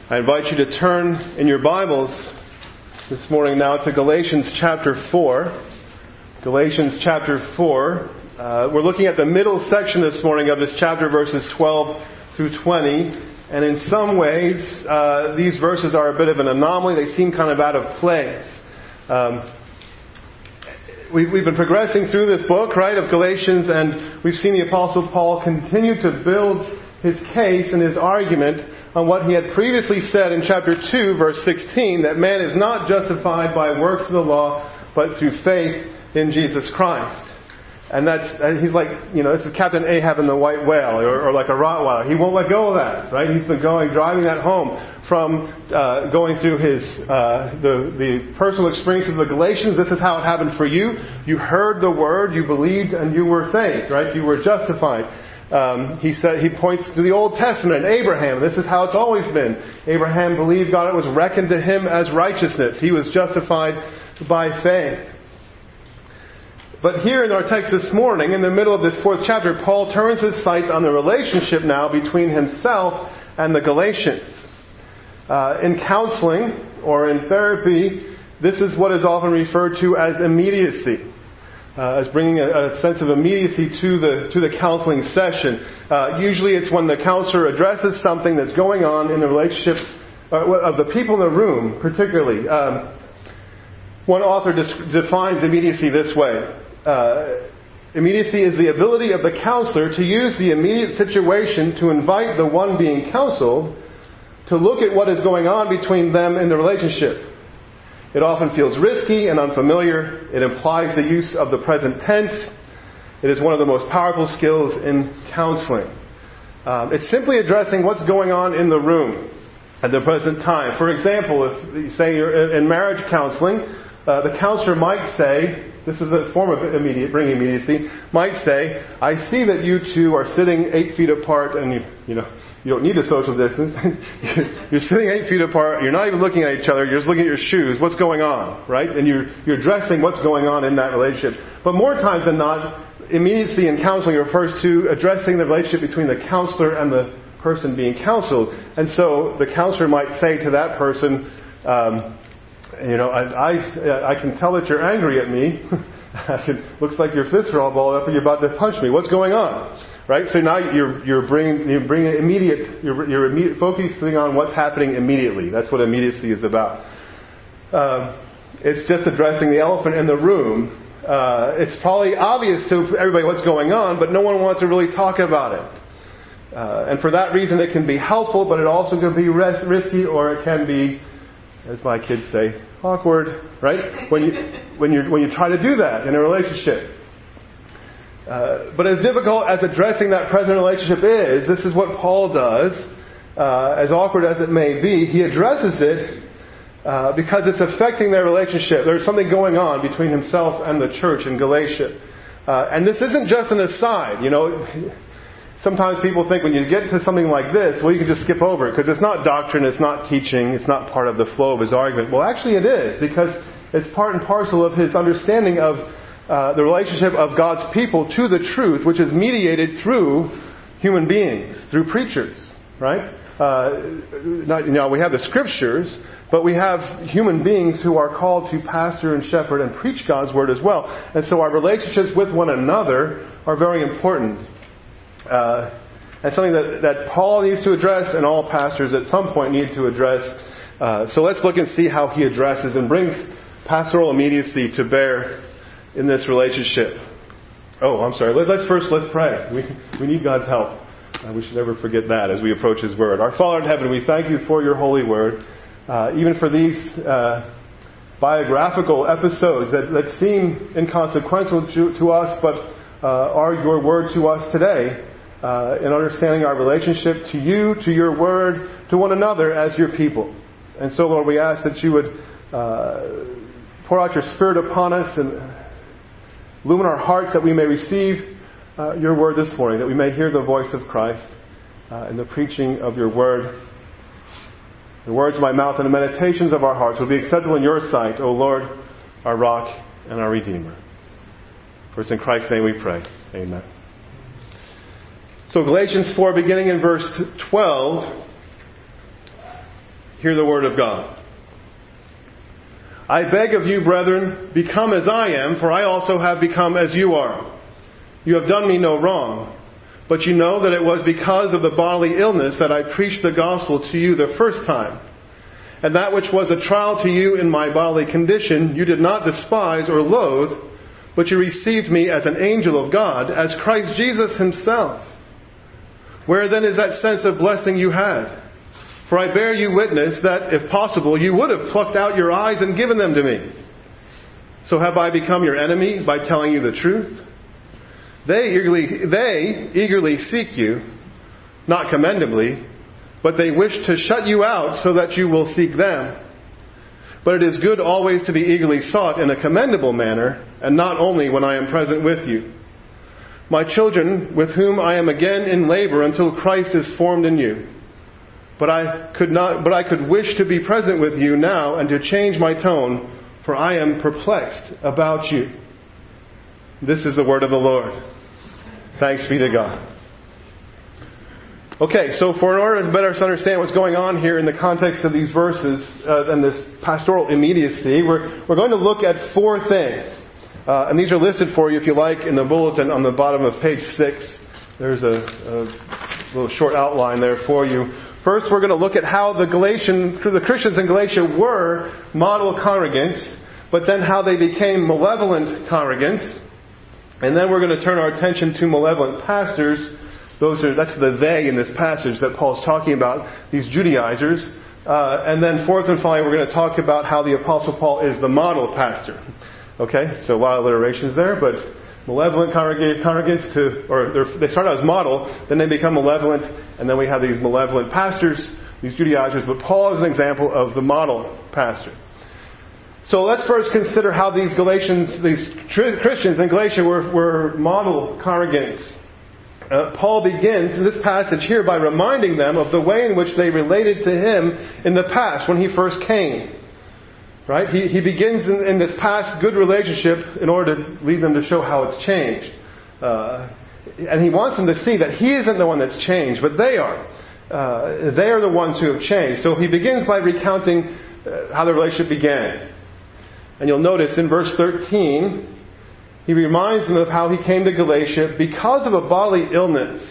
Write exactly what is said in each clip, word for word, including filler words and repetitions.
I invite you to turn in your Bibles this morning now to Galatians chapter four. Galatians chapter four. Uh, we're looking at the middle section this morning of this chapter, verses twelve through twenty. And in some ways, uh, these verses are a bit of an anomaly. They seem kind of out of place. Um, we've, we've been progressing through this book, right, of Galatians, and we've seen the Apostle Paul continue to build his case and his argument on what he had previously said in chapter two, verse sixteen, that man is not justified by works of the law, but through faith in Jesus Christ. And that's, and he's like, you know, this is Captain Ahab and the White Whale, or, or like a Rottweiler. He won't let go of that, right? He's been going, driving that home from uh, going through his, uh, the, the personal experiences of the Galatians. This is how it happened for you. You heard the word, you believed, and you were saved, right? You were justified. Um, he said, he points to the Old Testament, Abraham. This is how it's always been. Abraham believed God, it was reckoned to him as righteousness. He was justified by faith. But here in our text this morning, in the middle of this fourth chapter, Paul turns his sights on the relationship now between himself and the Galatians. Uh, in counseling or in therapy, this is what is often referred to as immediacy. Uh, as bringing a, a sense of immediacy to the to the counseling session. Uh, usually it's when the counselor addresses something that's going on in the relationships uh, of the people in the room, particularly. Um, one author des- defines immediacy this way. Uh, immediacy is the ability of the counselor to use the immediate situation to invite the one being counseled to look at what is going on between them in the relationship. It often feels risky and unfamiliar. It implies the use of the present tense. It is one of the most powerful skills in counseling. Um, it's simply addressing what's going on in the room at the present time. For example, if you say you're in marriage counseling, uh, the counselor might say, this is a form of immediate, bringing immediacy, might say, I see that you two are sitting eight feet apart and you, you know, you don't need a social distance. You're sitting eight feet apart. You're not even looking at each other. You're just looking at your shoes. What's going on, right? And you're, you're addressing what's going on in that relationship. But more times than not, immediacy in counseling refers to addressing the relationship between the counselor and the person being counseled. And so the counselor might say to that person, um, you know, I, I, I can tell that you're angry at me. It looks like your fists are all balled up and you're about to punch me. What's going on? Right? So now you're, you're bringing, you're bringing immediate, you're, you're immediate, focusing on what's happening immediately. That's what immediacy is about. Uh, it's just addressing the elephant in the room. Uh, it's probably obvious to everybody what's going on, but no one wants to really talk about it. Uh, and for that reason it can be helpful, but it also can be res- risky, or it can be, as my kids say, awkward, right? When you, when you, when you try to do that in a relationship. Uh, but as difficult as addressing that present relationship is, this is what Paul does. Uh, as awkward as it may be, he addresses it uh, because it's affecting their relationship. There's something going on between himself and the church in Galatia. Uh, and this isn't just an aside. You know, sometimes people think when you get to something like this, well, you can just skip over it because it's not doctrine, it's not teaching, it's not part of the flow of his argument. Well, actually it is, because it's part and parcel of his understanding of Uh, the relationship of God's people to the truth, which is mediated through human beings, through preachers, right? Uh, not, you know, we have the scriptures, but we have human beings who are called to pastor and shepherd and preach God's word as well. And so our relationships with one another are very important. Uh, and something that, that Paul needs to address, and all pastors at some point need to address. Uh, so let's look and see how he addresses and brings pastoral immediacy to bear in this relationship. Oh, I'm sorry. Let, let's first, let's pray. We, we need God's help. Uh, we should never forget that as we approach His Word. Our Father in heaven, we thank You for Your holy Word. Uh, even for these uh, biographical episodes that, that seem inconsequential to, to us, but uh, are Your Word to us today, uh, in understanding our relationship to You, to Your Word, to one another as Your people. And so, Lord, we ask that You would uh, pour out Your Spirit upon us and illumine our hearts that we may receive uh, Your word this morning, that we may hear the voice of Christ uh, in the preaching of Your word. The words of my mouth and the meditations of our hearts will be acceptable in Your sight, O Lord, our rock and our Redeemer. For it's in Christ's name we pray. Amen. So Galatians four, beginning in verse twelve, Hear the word of God. I beg of you, brethren, become as I am, for I also have become as you are. You have done me no wrong, but you know that it was because of the bodily illness that I preached the gospel to you the first time. And that which was a trial to you in my bodily condition, you did not despise or loathe, but you received me as an angel of God, as Christ Jesus himself. Where then is that sense of blessing you had? For I bear you witness that, if possible, you would have plucked out your eyes and given them to me. So have I become your enemy by telling you the truth? They eagerly, they eagerly seek you, not commendably, but they wish to shut you out so that you will seek them. But it is good always to be eagerly sought in a commendable manner, and not only when I am present with you. My children, with whom I am again in labor until Christ is formed in you. But I could not, but I could wish to be present with you now and to change my tone, for I am perplexed about you. This is the word of the Lord. Thanks be to God. Okay, so for in order to better understand what's going on here in the context of these verses uh, and this pastoral immediacy, we're we're going to look at four things. Uh, and these are listed for you, if you like, in the bulletin on the bottom of page six. There's a, a little short outline there for you. First, we're going to look at how the Galatian, the Christians in Galatia were model congregants, but then how they became malevolent congregants. And then we're going to turn our attention to malevolent pastors. Those are that's the they in this passage that Paul's talking about, these Judaizers. Uh, and then fourth and finally, we're going to talk about how the Apostle Paul is the model pastor. Okay, so a lot of alliterations there, but malevolent congregants to, or they start out as model, then they become malevolent, and then we have these malevolent pastors, these Judaizers. But Paul is an example of the model pastor. So let's first consider how these Galatians, these Christians in Galatia were, were model congregants. Uh, Paul begins in this passage here by reminding them of the way in which they related to him in the past when he first came. Right? He, he begins in, in this past good relationship in order to lead them to show how it's changed. Uh, and he wants them to see that he isn't the one that's changed, but they are. Uh, they are the ones who have changed. So he begins by recounting uh, how the relationship began. And you'll notice in verse thirteen, he reminds them of how he came to Galatia because of a bodily illness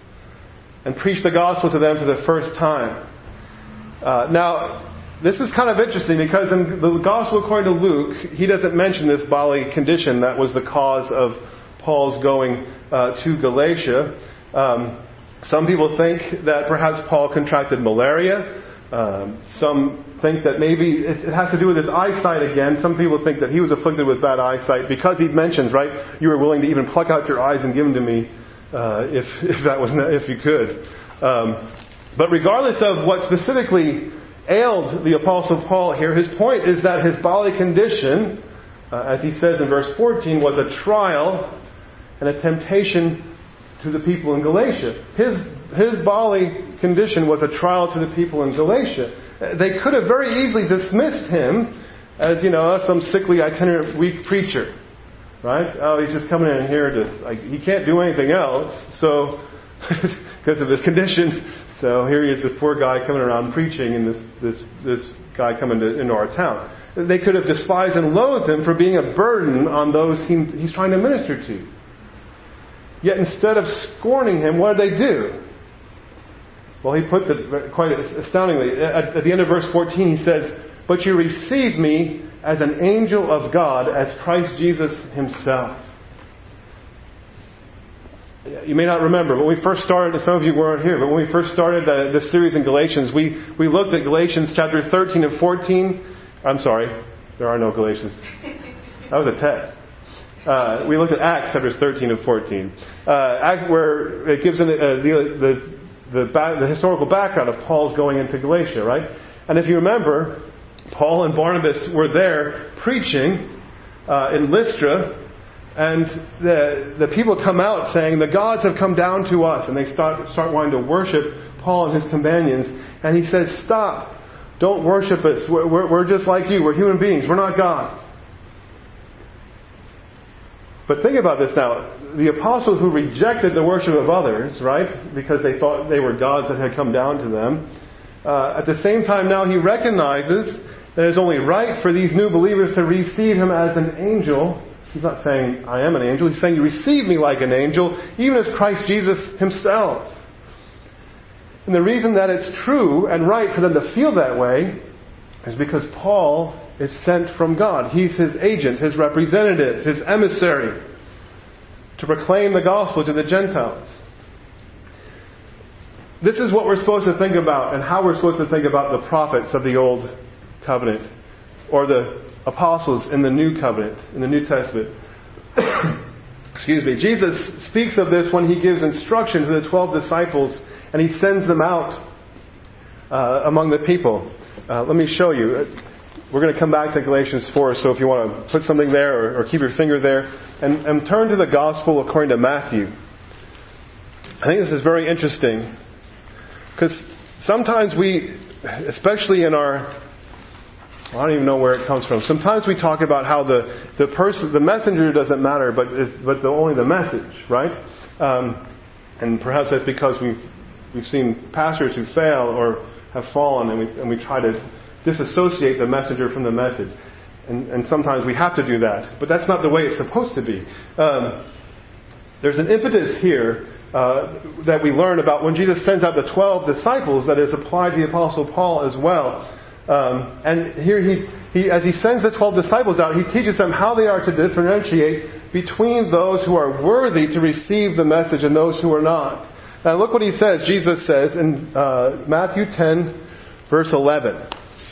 and preached the gospel to them for the first time. Uh, now, this is kind of interesting because in the gospel according to Luke, he doesn't mention this bodily condition that was the cause of Paul's going uh, to Galatia. Um, some people think that perhaps Paul contracted malaria. Um, some think that maybe it has to do with his eyesight again. Some people think that he was afflicted with bad eyesight because he mentions, right, you were willing to even pluck out your eyes and give them to me uh, if if that was not, if you could. Um, but regardless of what specifically ailed the Apostle Paul here, his point is that his bodily condition, uh, as he says in verse fourteen, was a trial and a temptation to the people in Galatia. His his bodily condition was a trial to the people in Galatia. They could have very easily dismissed him as, you know, some sickly, itinerant, weak preacher. Right? Oh, he's just coming in here to, like, he can't do anything else, so, because of his condition. So here he is, this poor guy coming around preaching, and this this this guy coming to, into our town. They could have despised and loathed him for being a burden on those he, he's trying to minister to. Yet instead of scorning him, what did they do? Well, he puts it quite astoundingly. At, at the end of verse fourteen, he says, "But you received me as an angel of God, as Christ Jesus himself." You may not remember, when we first started, some of you weren't here, but when we first started uh, this series in Galatians, we, we looked at Galatians chapter thirteen and fourteen. I'm sorry, there are no Galatians. That was a test. Uh, we looked at Acts chapters thirteen and fourteen, uh, where it gives an, uh, the the the, back, the historical background of Paul's going into Galatia, right? And if you remember, Paul and Barnabas were there preaching uh, in Lystra. And the the people come out saying, the gods have come down to us. And they start, start wanting to worship Paul and his companions. And he says, stop. Don't worship us. We're, we're, we're just like you. We're human beings. We're not gods. But think about this now. The apostles who rejected the worship of others, right, because they thought they were gods that had come down to them, Uh, at the same time, now he recognizes that it's only right for these new believers to receive him as an angel. He's not saying, I am an angel. He's saying, you receive me like an angel, even as Christ Jesus himself. And the reason that it's true and right for them to feel that way is because Paul is sent from God. He's his agent, his representative, his emissary to proclaim the gospel to the Gentiles. This is what we're supposed to think about and how we're supposed to think about the prophets of the Old Covenant or the apostles in the New Covenant, in the New Testament. Excuse me. Jesus speaks of this when he gives instruction to the twelve disciples and he sends them out uh, among the people. Uh, let me show you. We're going to come back to Galatians four, so if you want to put something there or, or keep your finger there and, and turn to the Gospel according to Matthew. I think this is very interesting because sometimes we, especially in our, well, I don't even know where it comes from. Sometimes we talk about how the, the person, the messenger doesn't matter, but but the, only the message, right? Um, and perhaps that's because we've we've seen pastors who fail or have fallen, and we and we try to disassociate the messenger from the message. And, and sometimes we have to do that. But that's not the way it's supposed to be. Um, there's an impetus here uh, that we learn about when Jesus sends out the twelve disciples that is applied to the Apostle Paul as well. Um, and here he, he, as he sends the twelve disciples out, he teaches them how they are to differentiate between those who are worthy to receive the message and those who are not. Now look what he says. Jesus says in uh, Matthew ten, verse eleven.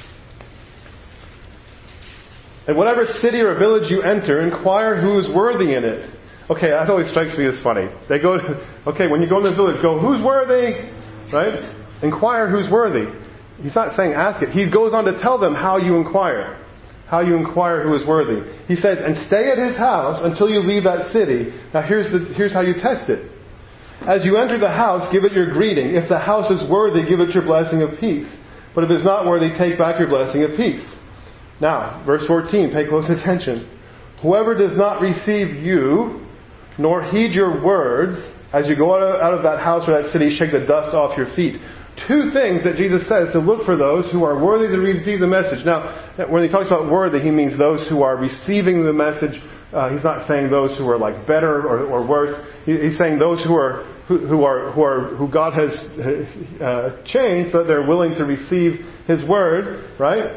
"In whatever city or village you enter, inquire who is worthy in it." Okay, that always strikes me as funny. They go, to, okay, when you go in the village, go, who's worthy? Right? Inquire who's worthy. He's not saying ask it. He goes on to tell them how you inquire. How you inquire who is worthy. He says, and stay at his house until you leave that city. Now here's the, here's how you test it. As you enter the house, give it your greeting. If the house is worthy, give it your blessing of peace. But if it's not worthy, take back your blessing of peace. Now, verse fourteen, pay close attention. Whoever does not receive you, nor heed your words, as you go out of that house or that city, shake the dust off your feet. Two things that Jesus says to look for those who are worthy to receive the message. Now, when he talks about worthy, he means those who are receiving the message. Uh, he's not saying those who are like better or, or worse. He, he's saying those who are who, who are who are who God has uh, changed so that they're willing to receive His word. Right?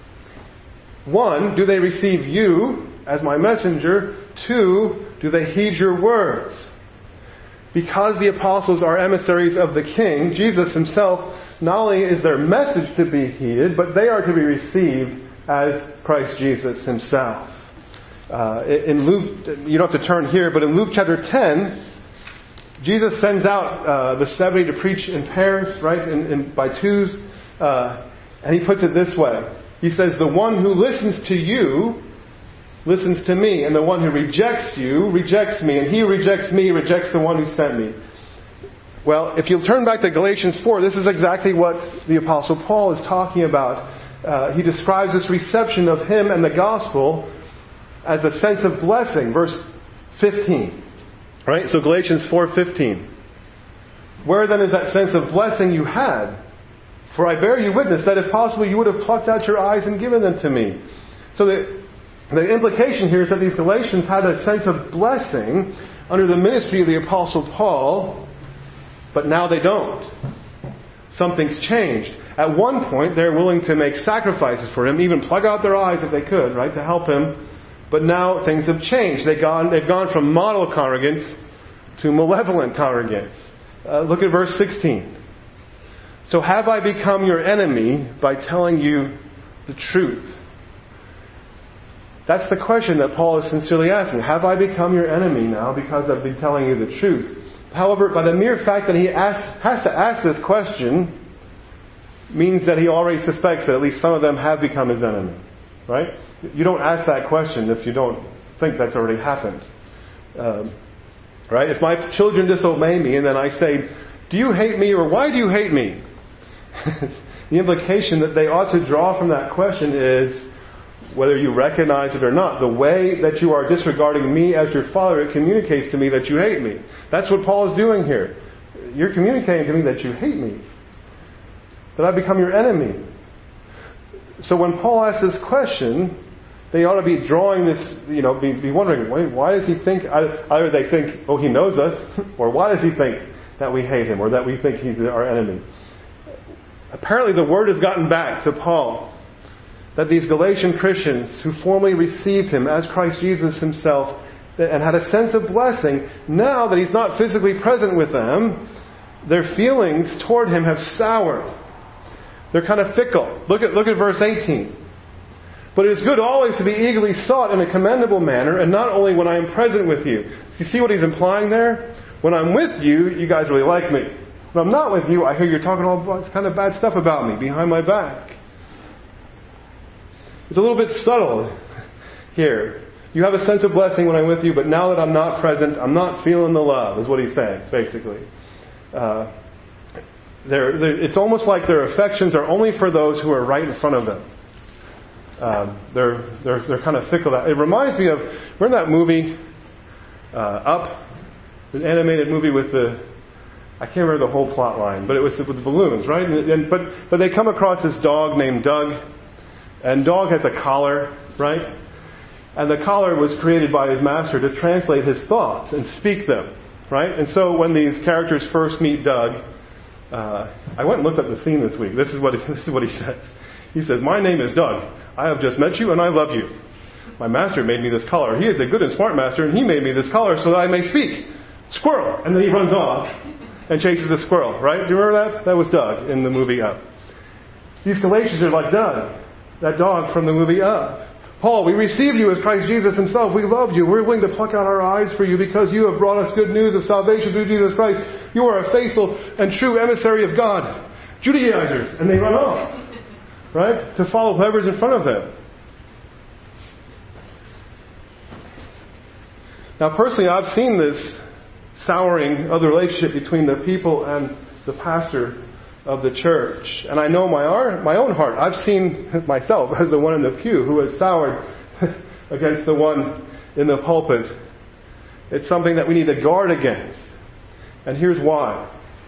One, do they receive you as my messenger? Two, do they heed your words? Because the apostles are emissaries of the King, Jesus himself, not only is their message to be heeded, but they are to be received as Christ Jesus himself. Uh, in Luke, you don't have to turn here, but in Luke chapter ten, Jesus sends out uh, the seventy to preach in pairs, right, in, in, by twos, uh, and he puts it this way. He says, the one who listens to you listens to me, and the one who rejects you rejects me, and he who rejects me rejects the one who sent me. Well, if you'll turn back to Galatians four, this is exactly what the Apostle Paul is talking about. Uh, he describes this reception of him and the gospel as a sense of blessing. Verse fifteen. Right? So Galatians four fifteen. Where then is that sense of blessing you had? For I bear you witness that if possible you would have plucked out your eyes and given them to me. So the The implication here is that these Galatians had a sense of blessing under the ministry of the Apostle Paul, but now they don't. Something's changed. At one point, they're willing to make sacrifices for him, even plug out their eyes if they could, right, to help him. But now things have changed. They've gone, they've gone from model congregants to malevolent congregants. Uh, look at verse sixteen. So have I become your enemy by telling you the truth? That's the question that Paul is sincerely asking. Have I become your enemy now because I've been telling you the truth? However, by the mere fact that he ask, has to ask this question means that he already suspects that at least some of them have become his enemy. Right? You don't ask that question if you don't think that's already happened. Um, right? If my children disobey me and then I say, do you hate me or why do you hate me? The implication that they ought to draw from that question is, whether you recognize it or not, the way that you are disregarding me as your father, it communicates to me that you hate me. That's what Paul is doing here. You're communicating to me that you hate me. that I've become your enemy. So when Paul asks this question, they ought to be drawing this, you know, be, be wondering, wait, why does he think, either they think, oh, he knows us, or why does he think that we hate him, or that we think he's our enemy? Apparently the word has gotten back to Paul that these Galatian Christians who formerly received him as Christ Jesus himself and had a sense of blessing, now that he's not physically present with them, their feelings toward him have soured. They're kind of fickle. Look at, look at verse eighteen. But it is good always to be eagerly sought in a commendable manner, and not only when I am present with you. You see what he's implying there? When I'm with you, you guys really like me. When I'm not with you, I hear you're talking all kind of bad stuff about me behind my back. It's a little bit subtle here. You have a sense of blessing when I'm with you, but now that I'm not present, I'm not feeling the love, is what he's saying, basically. Uh, they're, they're, it's almost like their affections are only for those who are right in front of them. Um, they're, they're, they're kind of fickle. It reminds me of, remember that movie, uh, Up? An animated movie with the, I can't remember the whole plot line, but it was with the balloons, right? And, and, but, but they come across this dog named Doug, and Dog has a collar, right? And the collar was created by his master to translate his thoughts and speak them, right? And so when these characters first meet Doug, uh, I went and looked up the scene this week. This is what he, this is what he says. He says, "My name is Doug. I have just met you and I love you. My master made me this collar. He is a good and smart master, and he made me this collar so that I may speak. Squirrel!" And then he runs off and chases the squirrel, right? Do you remember that? That was Doug in the movie Up. These Galatians are like Doug, that dog from the movie Up. Paul, we received you as Christ Jesus himself. We loved you. We're willing to pluck out our eyes for you because you have brought us good news of salvation through Jesus Christ. You are a faithful and true emissary of God. Judaizers. And they run off, right? To follow whoever's in front of them. Now, personally, I've seen this souring of the relationship between the people and the pastor of the church. And I know my my own heart. I've seen myself as the one in the pew who has soured against the one in the pulpit. It's something that we need to guard against. And here's why.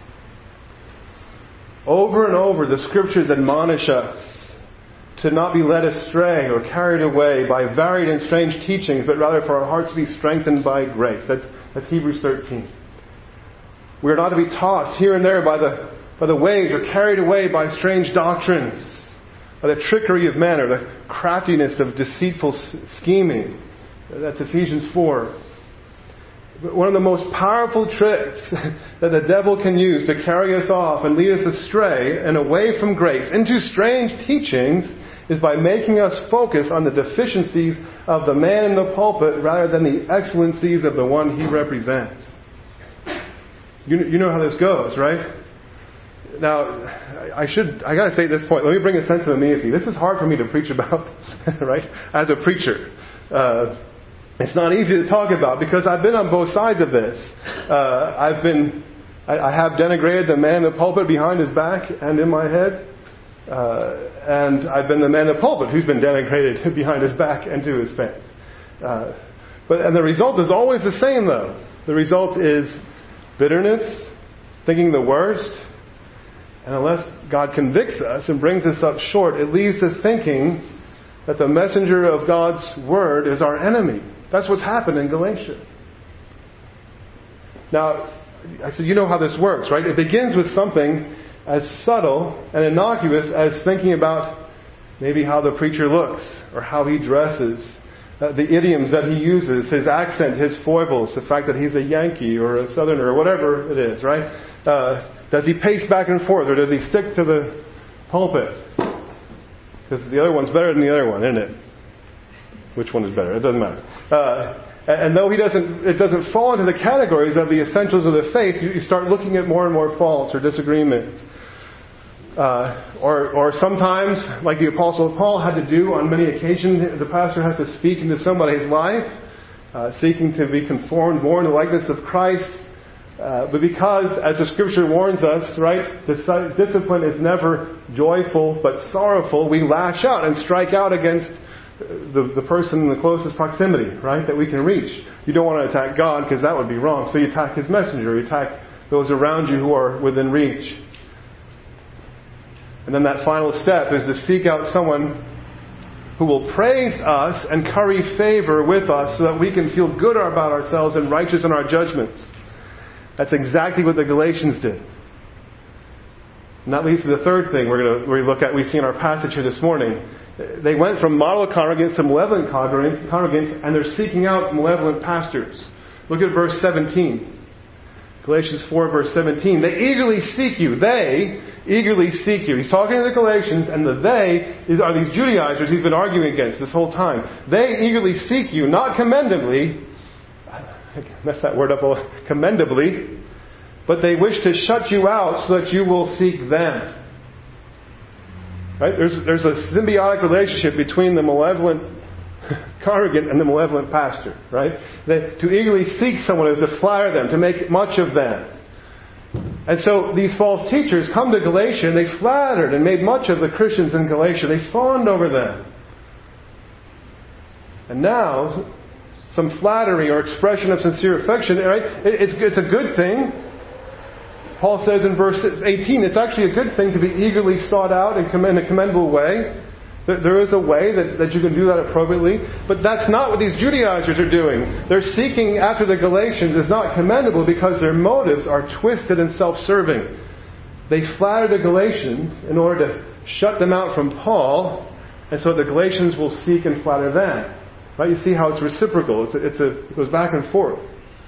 Over and over, the Scriptures admonish us to not be led astray or carried away by varied and strange teachings, but rather for our hearts to be strengthened by grace. That's, that's Hebrews thirteen. We are not to be tossed here and there by the, by the waves or carried away by strange doctrines, by the trickery of men or the craftiness of deceitful scheming. That's Ephesians four. One of the most powerful tricks that the devil can use to carry us off and lead us astray and away from grace into strange teachings is by making us focus on the deficiencies of the man in the pulpit rather than the excellencies of the one he represents. You, you know how this goes, right? Now, I should, I gotta say at this point, let me bring a sense of immediacy. This is hard for me to preach about, right? As a preacher. Uh, It's not easy to talk about because I've been on both sides of this. Uh, I've been, I, I have denigrated the man in the pulpit behind his back and in my head. Uh, and I've been the man in the pulpit who's been denigrated behind his back and to his face. Uh, but, and the result is always the same though. The result is bitterness, thinking the worst. And unless God convicts us and brings us up short, it leads to thinking that the messenger of God's word is our enemy. That's what's happened in Galatia. Now, I said, you know how this works, right? It begins with something as subtle and innocuous as thinking about maybe how the preacher looks or how he dresses, uh, the idioms that he uses, his accent, his foibles, the fact that he's a Yankee or a Southerner or whatever it is, right? Uh, does he pace back and forth or does he stick to the pulpit? Because the other one's better than the other one, isn't it? Which one is better? It doesn't matter. Uh, and though he doesn't, it doesn't fall into the categories of the essentials of the faith, you, you start looking at more and more faults or disagreements. Uh, or, or sometimes, like the Apostle Paul had to do on many occasions, the pastor has to speak into somebody's life, uh, seeking to be conformed more in the likeness of Christ. Uh, but because, as the Scripture warns us, right, discipline is never joyful but sorrowful, we lash out and strike out against the, the person in the closest proximity, right, that we can reach. You don't want to attack God because that would be wrong. So you attack His messenger. You attack those around you who are within reach. And then that final step is to seek out someone who will praise us and curry favor with us so that we can feel good about ourselves and righteous in our judgments. That's exactly what the Galatians did. And that leads to the third thing we're going to we look at, we see in our passage here this morning. They went from model congregants to malevolent congregants, and they're seeking out malevolent pastors. Look at verse seventeen. Galatians four, verse seventeen. They eagerly seek you. They eagerly seek you. He's talking to the Galatians, and the they is, are these Judaizers he's been arguing against this whole time. They eagerly seek you, not commendably. I messed that word up a little. Commendably. But they wish to shut you out so that you will seek them. Right? There's, there's a symbiotic relationship between the malevolent congregant and the malevolent pastor. Right? That to eagerly seek someone is to flatter them, to make much of them. And so these false teachers come to Galatia and they flattered and made much of the Christians in Galatia. They fawned over them. And now, some flattery or expression of sincere affection, right? It's, it's a good thing. Paul says in verse eighteen, it's actually a good thing to be eagerly sought out in a commendable way. There is a way that, that you can do that appropriately. But that's not what these Judaizers are doing. They're seeking after the Galatians is not commendable because their motives are twisted and self-serving. They flatter the Galatians in order to shut them out from Paul, and so the Galatians will seek and flatter them. Right? You see how it's reciprocal. It's a, it's a, it goes back and forth.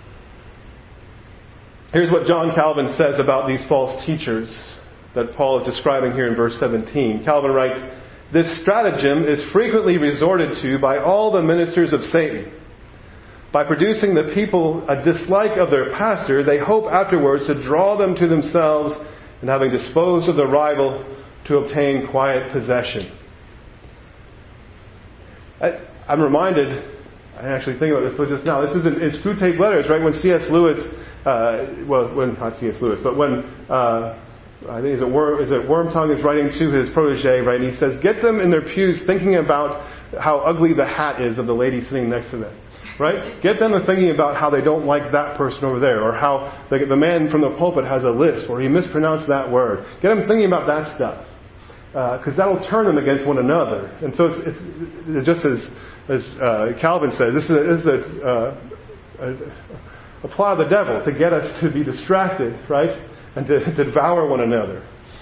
Here's what John Calvin says about these false teachers that Paul is describing here in verse seventeen. Calvin writes, "This stratagem is frequently resorted to by all the ministers of Satan. By producing the people a dislike of their pastor, they hope afterwards to draw them to themselves, and having disposed of the rival, to obtain quiet possession." I, I'm reminded, I actually think about this just now, this is in, in Screwtape Letters, right? When C S Lewis, uh, well, when, not C S Lewis, but when, uh, I think is it, Worm, is it Wormtongue is writing to his protege, right? And he says, get them in their pews thinking about how ugly the hat is of the lady sitting next to them. Right? Get them to thinking about how they don't like that person over there, or how the, the man from the pulpit has a lisp, or he mispronounced that word. Get them thinking about that stuff. Because uh, that'll turn them against one another. And so it's, it's, it's just as, as uh, Calvin says, this is a, this is a, uh, a, a plot of the devil to get us to be distracted, right? And to, to devour one another.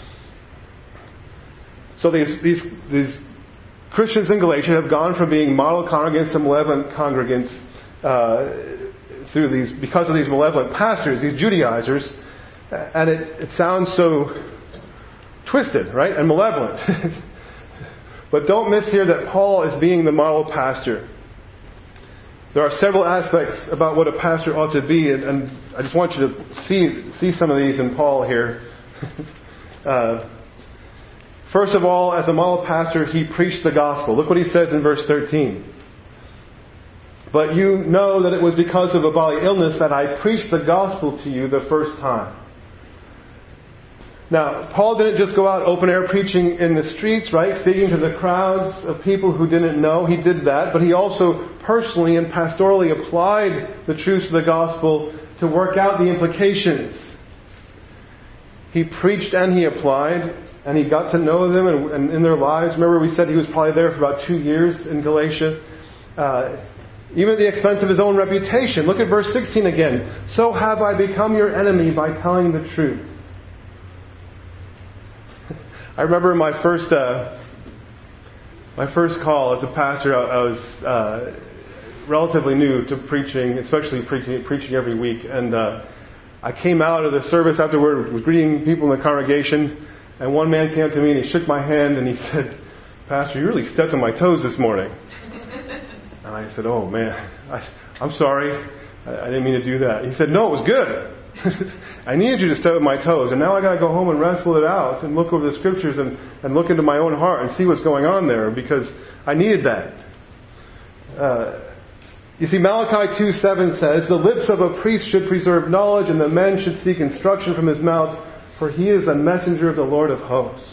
So these, these, these Christians in Galatia have gone from being model congregants to malevolent congregants uh, through these, because of these malevolent pastors, these Judaizers. And it, it sounds so twisted, right? And malevolent. But don't miss here that Paul is being the model pastor. There are several aspects about what a pastor ought to be, and, and I just want you to see see some of these in Paul here. uh, first of all, as a model pastor, he preached the gospel. Look what he says in verse thirteen. "But you know that it was because of a bodily illness that I preached the gospel to you the first time." Now, Paul didn't just go out open air preaching in the streets, right? Speaking to the crowds of people who didn't know. He did that. But he also personally and pastorally applied the truths of the gospel to work out the implications. He preached and he applied, and he got to know them and, and in their lives. Remember we said he was probably there for about two years in Galatia. Uh, even at the expense of his own reputation. Look at verse sixteen again. "So have I become your enemy by telling the truth." I remember my first uh, my first call as a pastor. I, I was uh, relatively new to preaching, especially preaching, preaching every week. And uh, I came out of the service afterward, was greeting people in the congregation, and one man came up to me and he shook my hand and he said, "Pastor, you really stepped on my toes this morning." And I said, "Oh man, I, I'm sorry. I, I didn't mean to do that." He said, "No, it was good. I needed you to step on my toes, and now I got to go home and wrestle it out and look over the scriptures and, and look into my own heart and see what's going on there, because I needed that." Uh, you see, Malachi two seven says, "The lips of a priest should preserve knowledge, and the men should seek instruction from his mouth, for he is the messenger of the Lord of hosts."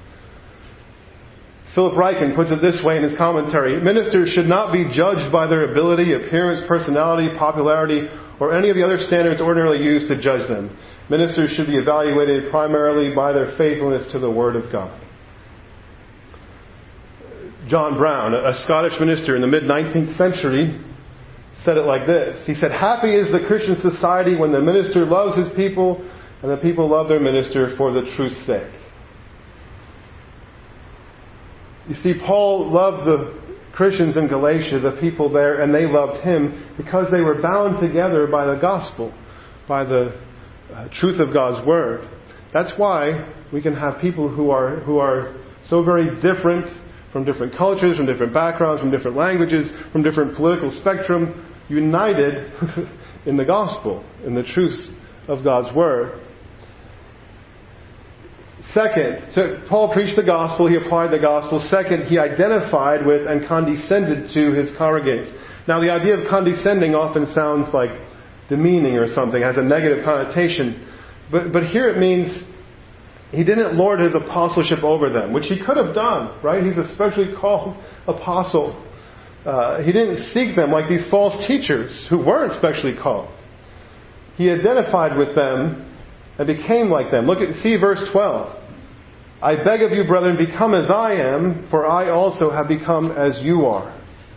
Philip Ryken puts it this way in his commentary: "Ministers should not be judged by their ability, appearance, personality, popularity, or any of the other standards ordinarily used to judge them. Ministers should be evaluated primarily by their faithfulness to the Word of God." John Brown, a Scottish minister in the mid-nineteenth century, said it like this. He said, "Happy is the Christian society when the minister loves his people and the people love their minister for the truth's sake." You see, Paul loved the Christians in Galatia, the people there, and they loved him because they were bound together by the gospel, by the uh, truth of God's word. That's why we can have people who are who are so very different, from different cultures, from different backgrounds, from different languages, from different political spectrum, united in the gospel, in the truths of God's word. Second, so Paul preached the gospel, he applied the gospel. Second, he identified with and condescended to his congregates. Now, the idea of condescending often sounds like demeaning or something, has a negative connotation. But, but here it means he didn't lord his apostleship over them, which he could have done, right? He's a specially called apostle. Uh, he didn't seek them like these false teachers who weren't specially called. He identified with them and became like them. Look at, see verse twelve. "I beg of you, brethren, become as I am, for I also have become as you are."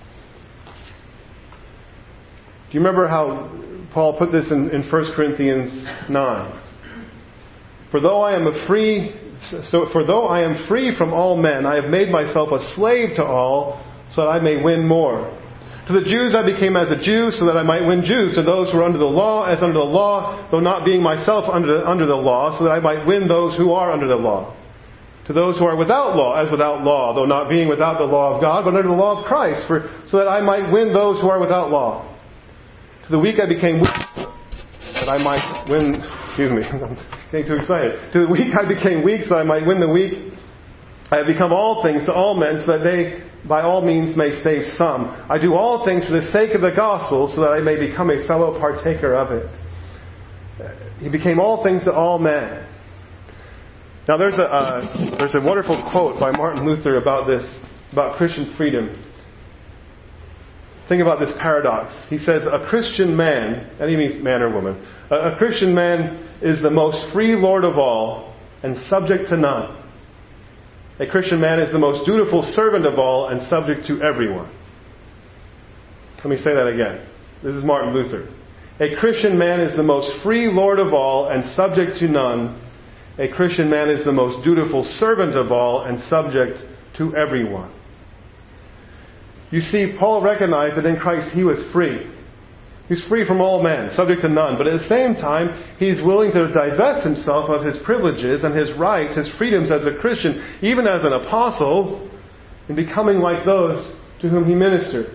Do you remember how Paul put this in, in First Corinthians nine? For though I am a free, so for though I am free from all men, I have made myself a slave to all, so that I may win more. To the Jews I became as a Jew, so that I might win Jews. To those who are under the law, as under the law, though not being myself under the, under the law, so that I might win those who are under the law. To those who are without law, as without law, though not being without the law of God, but under the law of Christ, for, so that I might win those who are without law. To the weak I became weak, that I might win, excuse me, I'm getting too excited. To the weak I became weak, so that I might win the weak. I have become all things to all men, so that they by all means may save some. I do all things for the sake of the gospel, so that I may become a fellow partaker of it. He became all things to all men. Now there's a uh, there's a wonderful quote by Martin Luther about this, about Christian freedom. Think about this paradox. He says, a Christian man, and he means man or woman, a, a Christian man is the most free lord of all and subject to none. A Christian man is the most dutiful servant of all and subject to everyone. Let me say that again. This is Martin Luther. A Christian man is the most free lord of all and subject to none. A Christian man is the most dutiful servant of all and subject to everyone. You see, Paul recognized that in Christ he was free. He's free from all men, subject to none. But at the same time, he's willing to divest himself of his privileges and his rights, his freedoms as a Christian, even as an apostle, in becoming like those to whom he ministered.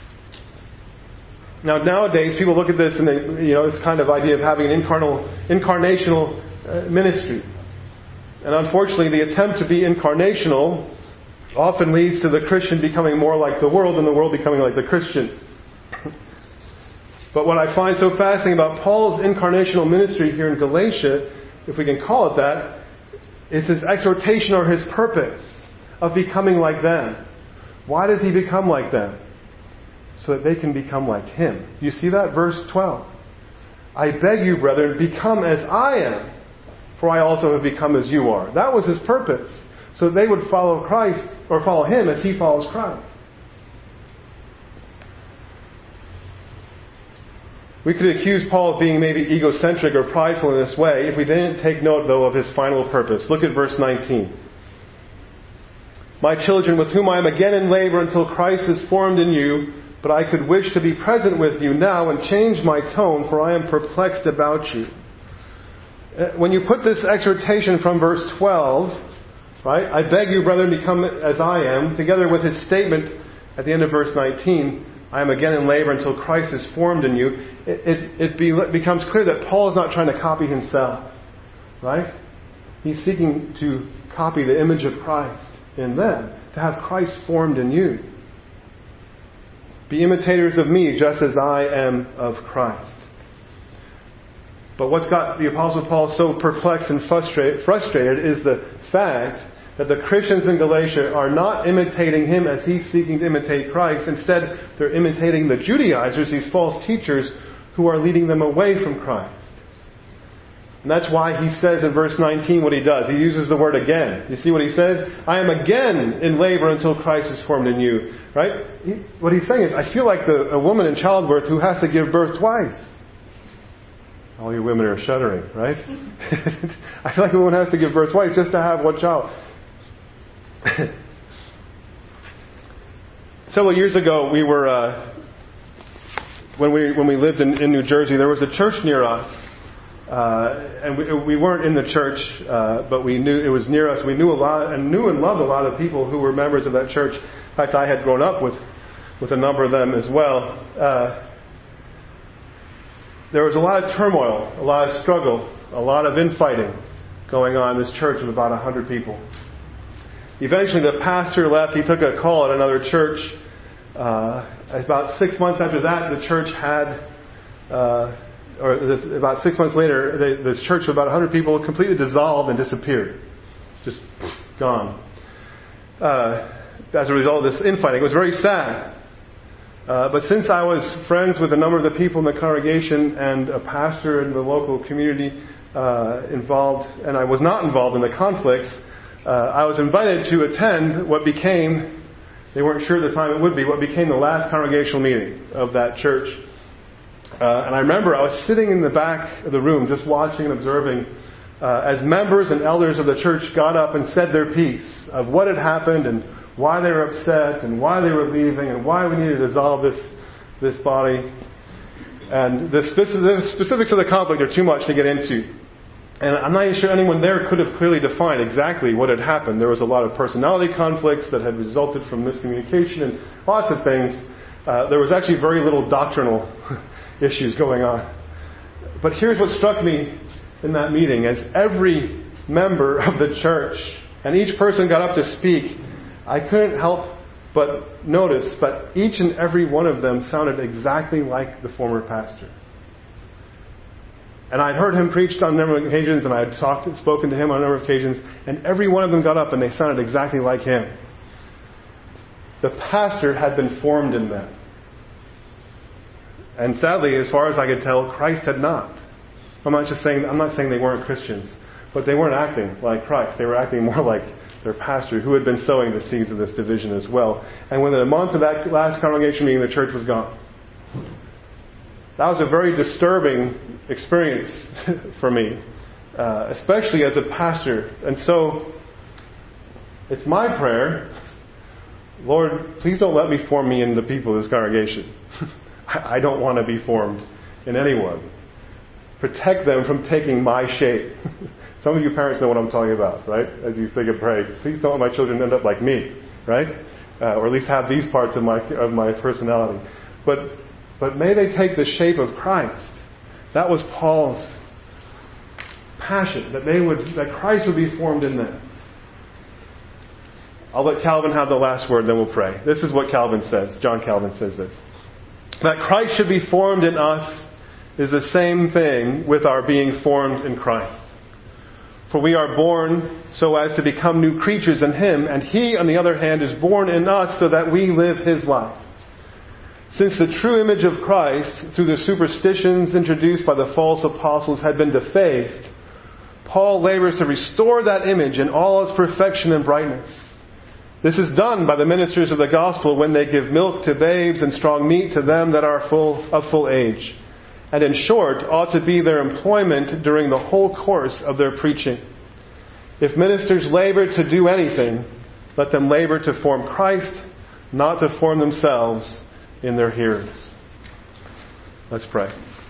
Now, nowadays, people look at this and they, you know, this kind of idea of having an incarnal, incarnational uh, ministry. And unfortunately, the attempt to be incarnational often leads to the Christian becoming more like the world and the world becoming like the Christian. But what I find so fascinating about Paul's incarnational ministry here in Galatia, if we can call it that, is his exhortation or his purpose of becoming like them. Why does he become like them? So that they can become like him. You see that? Verse twelve. I beg you, brethren, become as I am, for I also have become as you are. That was his purpose. So that they would follow Christ, or follow him as he follows Christ. We could accuse Paul of being maybe egocentric or prideful in this way if we didn't take note, though, of his final purpose. Look at verse nineteen. My children, with whom I am again in labor until Christ is formed in you, but I could wish to be present with you now and change my tone, for I am perplexed about you. When you put this exhortation from verse twelve, right, I beg you, brethren, become as I am, together with his statement at the end of verse nineteen, I am again in labor until Christ is formed in you, it, it, it be, becomes clear that Paul is not trying to copy himself. Right? He's seeking to copy the image of Christ in them, to have Christ formed in you. Be imitators of me just as I am of Christ. But what's got the Apostle Paul so perplexed and frustrated, frustrated is the fact that the Christians in Galatia are not imitating him as he's seeking to imitate Christ. Instead, they're imitating the Judaizers, these false teachers, who are leading them away from Christ. And that's why he says in verse nineteen what he does. He uses the word again. You see what he says? I am again in labor until Christ is formed in you. Right? He, what he's saying is, I feel like the, a woman in childbirth who has to give birth twice. All you women are shuddering, right? I feel like a woman has to give birth twice just to have one child. Several years ago, we were, uh, when we when we lived in, in New Jersey, there was a church near us. Uh, and we, we weren't in the church, uh, but we knew it was near us. We knew a lot and knew and loved a lot of people who were members of that church. In fact, I had grown up with, with a number of them as well. Uh, there was a lot of turmoil, a lot of struggle, a lot of infighting going on in this church of about a hundred people. Eventually, the pastor left. He took a call at another church. Uh, about six months after that, the church had. Uh, or about six months later, they, this church of about one hundred people completely dissolved and disappeared. Just gone. Uh, as a result of this infighting. It was very sad. Uh, but since I was friends with a number of the people in the congregation and a pastor in the local community uh, involved, and I was not involved in the conflicts, uh, I was invited to attend what became, they weren't sure at the time it would be, what became the last congregational meeting of that church. Uh, and I remember I was sitting in the back of the room just watching and observing uh, as members and elders of the church got up and said their piece of what had happened and why they were upset and why they were leaving and why we needed to dissolve this this body. And the specifics of the conflict are too much to get into. And I'm not even sure anyone there could have clearly defined exactly what had happened. There was a lot of personality conflicts that had resulted from miscommunication and lots of things. Uh, there was actually very little doctrinal issues going on. But here's what struck me in that meeting. As every member of the church and each person got up to speak, I couldn't help but notice, but each and every one of them sounded exactly like the former pastor. And I'd heard him preach on a number of occasions, and I had talked and spoken to him on a number of occasions, and every one of them got up and they sounded exactly like him. The pastor had been formed in them. And sadly, as far as I could tell, Christ had not. I'm not just saying, I'm not saying they weren't Christians, but they weren't acting like Christ. They were acting more like their pastor, who had been sowing the seeds of this division as well. And within a month of that last congregation meeting, the church was gone. That was a very disturbing experience for me, uh, especially as a pastor. And so, it's my prayer, Lord, please don't let me form me in the people of this congregation. I don't want to be formed in anyone. Protect them from taking my shape. Some of you parents know what I'm talking about, right? As you think and pray, please don't let my children end up like me, right? Uh, or at least have these parts of my of my personality. But but may they take the shape of Christ. That was Paul's passion, that they would that Christ would be formed in them. I'll let Calvin have the last word, then we'll pray. This is what Calvin says. John Calvin says this. That Christ should be formed in us is the same thing with our being formed in Christ. For we are born so as to become new creatures in Him, and He, on the other hand, is born in us so that we live His life. Since the true image of Christ, through the superstitions introduced by the false apostles, had been defaced, Paul labors to restore that image in all its perfection and brightness. This is done by the ministers of the gospel when they give milk to babes and strong meat to them that are full of full age, and in short ought to be their employment during the whole course of their preaching. If ministers labor to do anything, let them labor to form Christ, not to form themselves in their hearers. Let's pray.